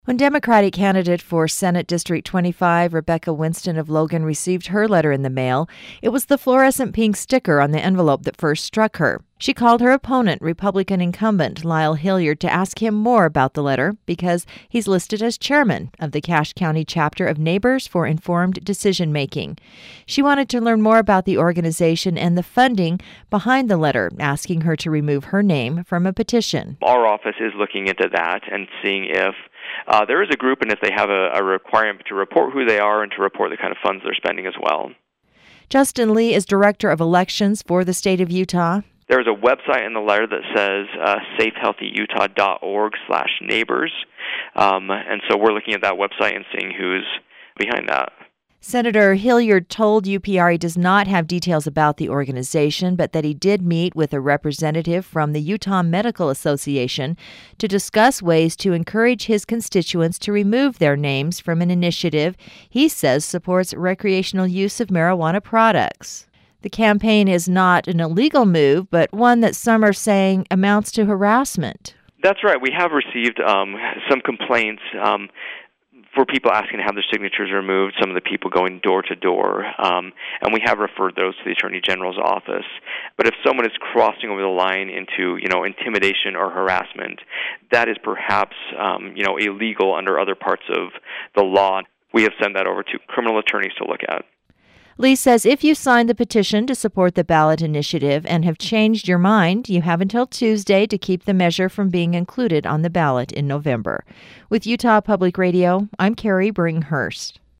When Democratic candidate for Senate District 25, Rebecca Winston of Logan, received her letter in the mail, it was the fluorescent pink sticker on the envelope that first struck her. She called her opponent, Republican incumbent Lyle Hilliard, to ask him more about the letter because he's listed as chairman of the Cache County chapter of Neighbors for Informed Decision Making. She wanted to learn more about the organization and the funding behind the letter, asking her to remove her name from a petition. Our office is looking into that and seeing if there is a group and if they have a requirement to report who they are and to report the kind of funds they're spending as well. Justin Lee is Director of Elections for the state of Utah. There's a website in the letter that says safehealthyutah.org/neighbors, and so we're looking at that website and seeing who's behind that. Senator Hilliard told UPR he does not have details about the organization, but that he did meet with a representative from the Utah Medical Association to discuss ways to encourage his constituents to remove their names from an initiative he says supports recreational use of marijuana products. The campaign is not an illegal move, but one that some are saying amounts to harassment. That's right. We have received some complaints for people asking to have their signatures removed, some of the people going door to door, and we have referred those to the Attorney General's office. But if someone is crossing over the line into, intimidation or harassment, that is perhaps, illegal under other parts of the law. We have sent that over to criminal attorneys to look at. Lee says if you signed the petition to support the ballot initiative and have changed your mind, you have until Tuesday to keep the measure from being included on the ballot in November. With Utah Public Radio, I'm Carrie Bringhurst.